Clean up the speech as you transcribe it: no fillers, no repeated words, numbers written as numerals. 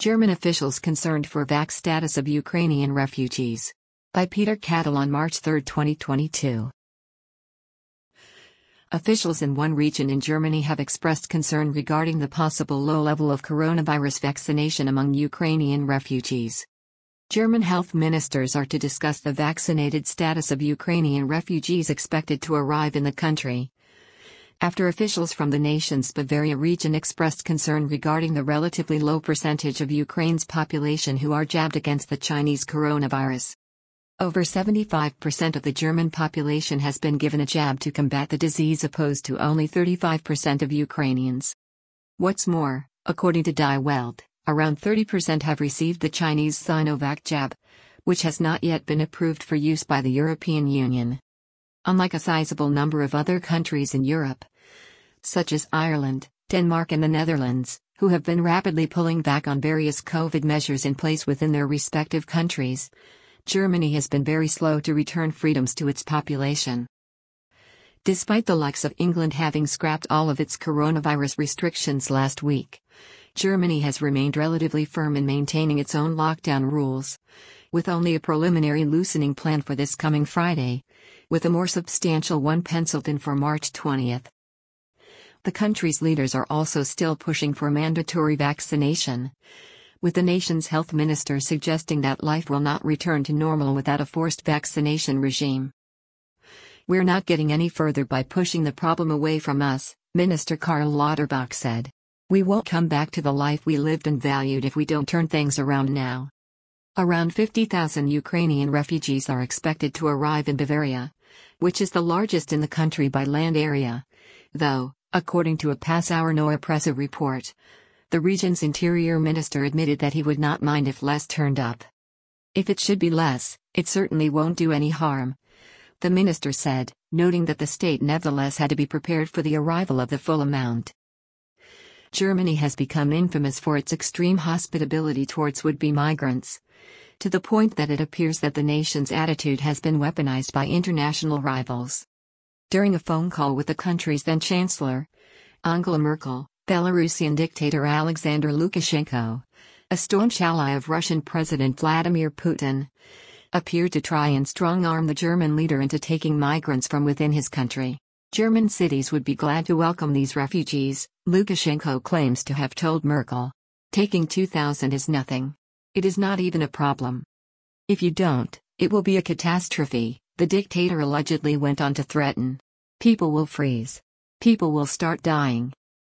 German officials concerned for vax status of Ukrainian refugees. By Peter Cattle on March 3, 2022. Officials in one region in Germany have expressed concern regarding the possible low level of coronavirus vaccination among Ukrainian refugees. German health ministers are to discuss the vaccinated status of Ukrainian refugees expected to arrive in the country, after officials from the nation's Bavaria region expressed concern regarding the relatively low percentage of Ukraine's population who are jabbed against the Chinese coronavirus. Over 75% of the German population has been given a jab to combat the disease, opposed to only 35% of Ukrainians. What's more, according to Die Welt, around 30% have received the Chinese Sinovac jab, which has not yet been approved for use by the European Union. Unlike a sizable number of other countries in Europe, such as Ireland, Denmark and the Netherlands, who have been rapidly pulling back on various COVID measures in place within their respective countries, Germany has been very slow to return freedoms to its population. Despite the likes of England having scrapped all of its coronavirus restrictions last week, Germany has remained relatively firm in maintaining its own lockdown rules, with only a preliminary loosening planned for this coming Friday, with a more substantial one penciled in for March 20. The country's leaders are also still pushing for mandatory vaccination, with the nation's health minister suggesting that life will not return to normal without a forced vaccination regime. "We're not getting any further by pushing the problem away from us," Minister Karl Lauterbach said. "We won't come back to the life we lived and valued if we don't turn things around now." Around 50,000 Ukrainian refugees are expected to arrive in Bavaria, which is the largest in the country by land area, though, according to a Passauer Neue Presse report, the region's interior minister admitted that he would not mind if less turned up. "If it should be less, it certainly won't do any harm," the minister said, noting that the state nevertheless had to be prepared for the arrival of the full amount. Germany has become infamous for its extreme hospitality towards would-be migrants, to the point that it appears that the nation's attitude has been weaponized by international rivals. During a phone call with the country's then-chancellor, Angela Merkel, Belarusian dictator Alexander Lukashenko, a staunch ally of Russian President Vladimir Putin, appeared to try and strong-arm the German leader into taking migrants from within his country. German cities would be glad to welcome these refugees, Lukashenko claims to have told Merkel. "Taking 2,000 is nothing. It is not even a problem. If you don't, it will be a catastrophe," the dictator allegedly went on to threaten. "People will freeze. People will start dying.